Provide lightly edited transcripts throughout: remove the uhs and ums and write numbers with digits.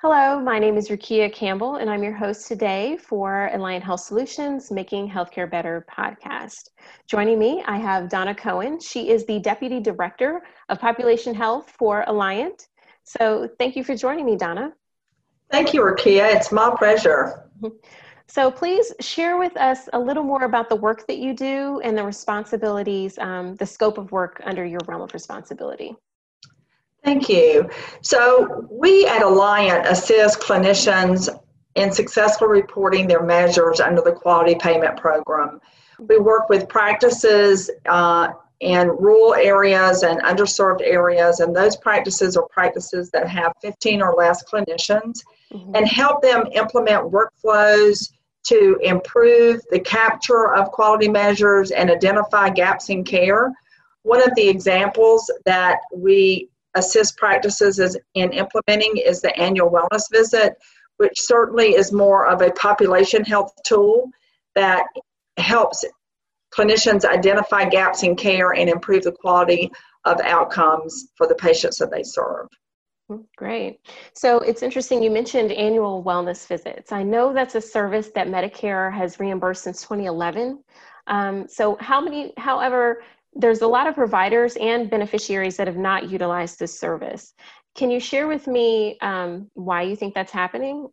Hello, my name is Rukia Campbell, and I'm your host today for Alliant Health Solutions Making Healthcare Better podcast. Joining me, I have Donna Cohen. She is the Deputy Director of Population Health for Alliant. So thank you for joining me, Donna. Thank you, Rukia. It's my pleasure. So please share with us a little more about the work that you do and the responsibilities, the scope of work under your realm of responsibility. Thank you. So we at Alliant assist clinicians in successfully reporting their measures under the Quality Payment Program. We work with practices in rural areas and underserved areas, and those practices are practices that have 15 or less clinicians, and help them implement workflows to improve the capture of quality measures and identify gaps in care. One of the examples that we assist practices in implementing is the annual wellness visit, which certainly is more of a population health tool that helps clinicians identify gaps in care and improve the quality of outcomes for the patients that they serve. Great. So it's interesting you mentioned annual wellness visits. I know that's a service that Medicare has reimbursed since 2011. However, there's a lot of providers and beneficiaries that have not utilized this service. Can you share with me why you think that's happening?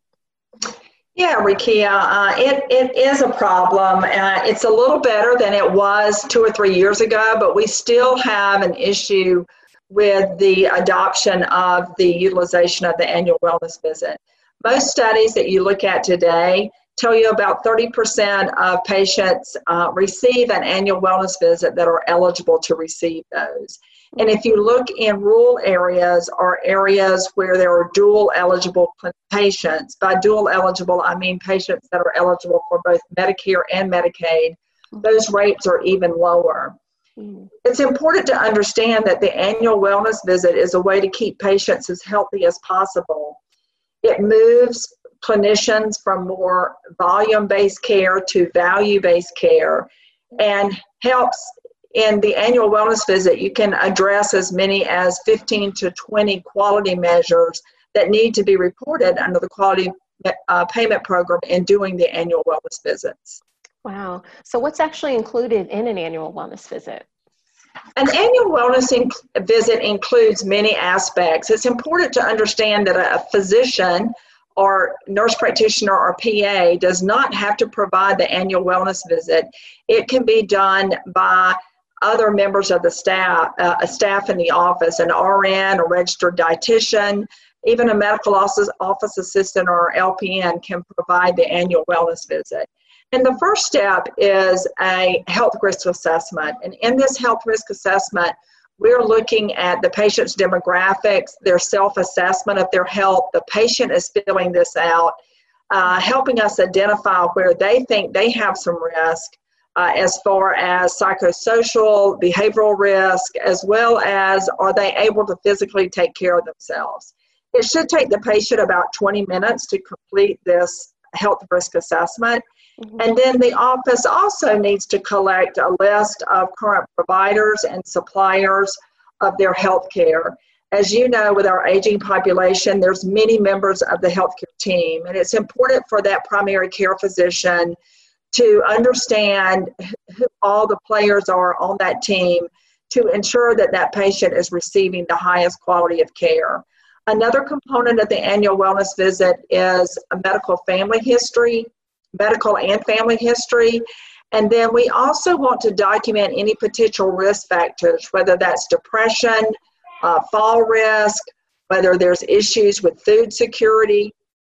Yeah, Rukia, it is a problem. It's a little better than it was 2 or 3 years ago, but we still have an issue with the adoption of the utilization of the annual wellness visit. Most studies that you look at today tell you about 30% of patients receive an annual wellness visit that are eligible to receive those. And if you look in rural areas or areas where there are dual eligible patients, by dual eligible, I mean patients that are eligible for both Medicare and Medicaid, those rates are even lower. It's important to understand that the annual wellness visit is a way to keep patients as healthy as possible. It moves clinicians from more volume-based care to value-based care, and helps in the annual wellness visit. You can address as many as 15 to 20 quality measures that need to be reported under the Quality Payment Program in doing the annual wellness visits. Wow. So what's actually included in an annual wellness visit? An annual wellness visit includes many aspects. It's important to understand that a physician or nurse practitioner or PA does not have to provide the annual wellness visit. It can be done by other members of the staff, a staff in the office, an RN, a registered dietitian, even a medical office assistant or LPN can provide the annual wellness visit. And the first step is a health risk assessment. And in this health risk assessment, we're looking at the patient's demographics, their self-assessment of their health. The patient is filling this out, helping us identify where they think they have some risk as far as psychosocial, behavioral risk, as well as are they able to physically take care of themselves. It should take the patient about 20 minutes to complete this health risk assessment. And then the office also needs to collect a list of current providers and suppliers of their health care. As you know, with our aging population, there's many members of the healthcare team, and it's important for that primary care physician to understand who all the players are on that team to ensure that that patient is receiving the highest quality of care. Another component of the annual wellness visit is a medical and family history. And then we also want to document any potential risk factors, whether that's depression, fall risk, whether there's issues with food security.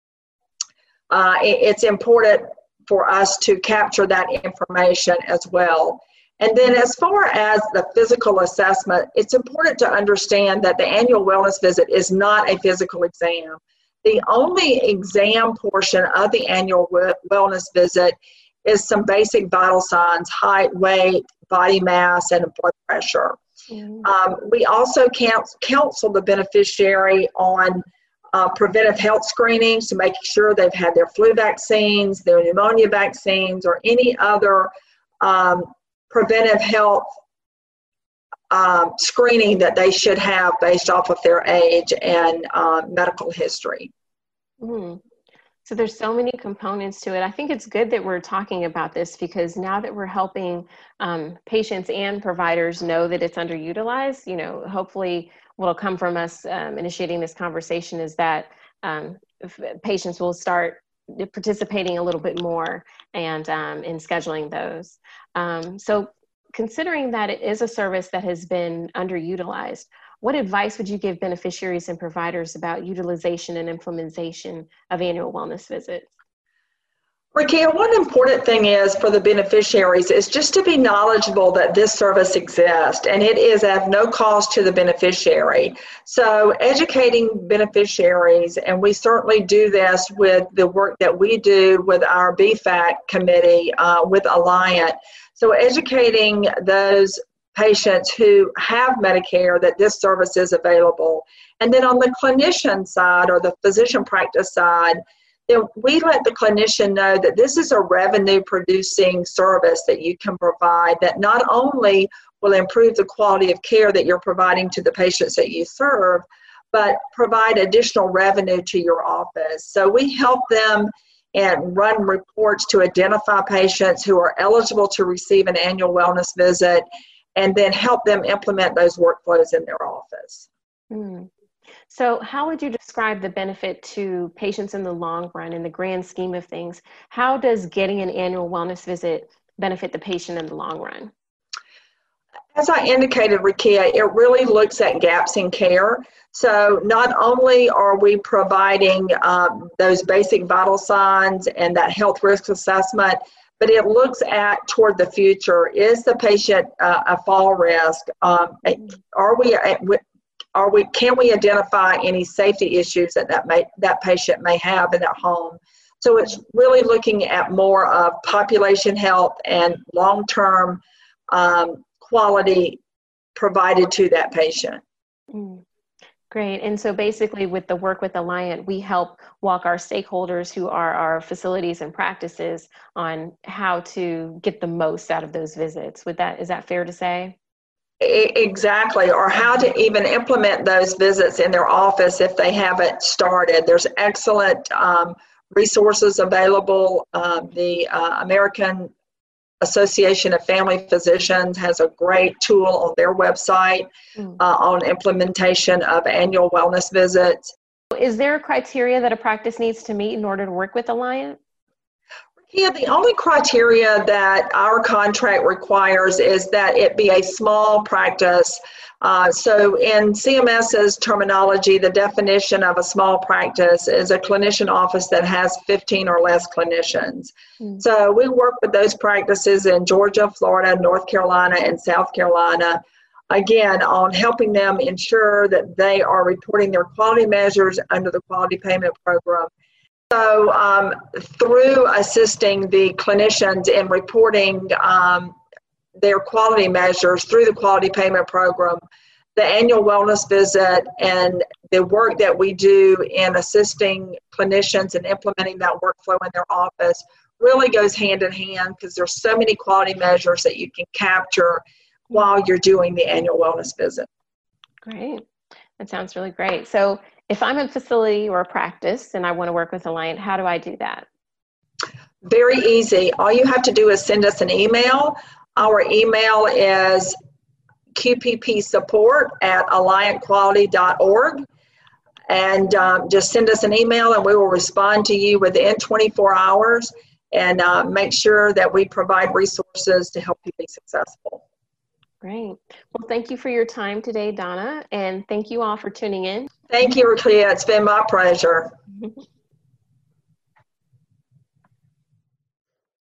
It's important for us to capture that information as well. And then as far as the physical assessment, it's important to understand that the annual wellness visit is not a physical exam. The only exam portion of the annual wellness visit is some basic vital signs: height, weight, body mass, and blood pressure. We also counsel the beneficiary on preventive health screenings to make sure they've had their flu vaccines, their pneumonia vaccines, or any other preventive health screening that they should have based off of their age and medical history. Mm. So there's so many components to it. I think it's good that we're talking about this because now that we're helping patients and providers know that it's underutilized, hopefully what'll come from us initiating this conversation is that patients will start participating a little bit more and in scheduling those. So considering that it is a service that has been underutilized, what advice would you give beneficiaries and providers about utilization and implementation of annual wellness visits? Rakia, one important thing is for the beneficiaries is just to be knowledgeable that this service exists, and it is at no cost to the beneficiary. So educating beneficiaries, and we certainly do this with the work that we do with our BFAC committee with Alliant. So educating those patients who have Medicare that this service is available. And then on the clinician side or the physician practice side, then we let the clinician know that this is a revenue producing service that you can provide that not only will improve the quality of care that you're providing to the patients that you serve, but provide additional revenue to your office. So we help them and run reports to identify patients who are eligible to receive an annual wellness visit and then help them implement those workflows in their office. Mm. So how would you describe the benefit to patients in the long run in the grand scheme of things? How does getting an annual wellness visit benefit the patient in the long run? As I indicated, Rakia, it really looks at gaps in care. So not only are we providing those basic vital signs and that health risk assessment, but it looks at toward the future. Is the patient a fall risk? Can we identify any safety issues that patient may have in their home? So it's really looking at more of population health and long-term quality provided to that patient. Great. And so basically with the work with Alliant, we help walk our stakeholders who are our facilities and practices on how to get the most out of those visits. Is that fair to say? Exactly, or how to even implement those visits in their office if they haven't started. There's excellent resources available. The American Association of Family Physicians has a great tool on their website on implementation of annual wellness visits. Is there a criteria that a practice needs to meet in order to work with Alliant? Yeah, the only criteria that our contract requires is that it be a small practice. So in CMS's terminology, the definition of a small practice is a clinician office that has 15 or less clinicians. So we work with those practices in Georgia, Florida, North Carolina, and South Carolina, again, on helping them ensure that they are reporting their quality measures under the quality payment program. So through assisting the clinicians in reporting their quality measures through the quality payment program, the annual wellness visit and the work that we do in assisting clinicians and implementing that workflow in their office really goes hand in hand because there's so many quality measures that you can capture while you're doing the annual wellness visit. Great. That sounds really great. So if I'm a facility or a practice and I want to work with Alliant, how do I do that? Very easy. All you have to do is send us an email. Our email is qppsupport@alliantquality.org. And just send us an email and we will respond to you within 24 hours and make sure that we provide resources to help you be successful. Great. Well, thank you for your time today, Donna, and thank you all for tuning in. Thank you, Rakia. It's been my pleasure.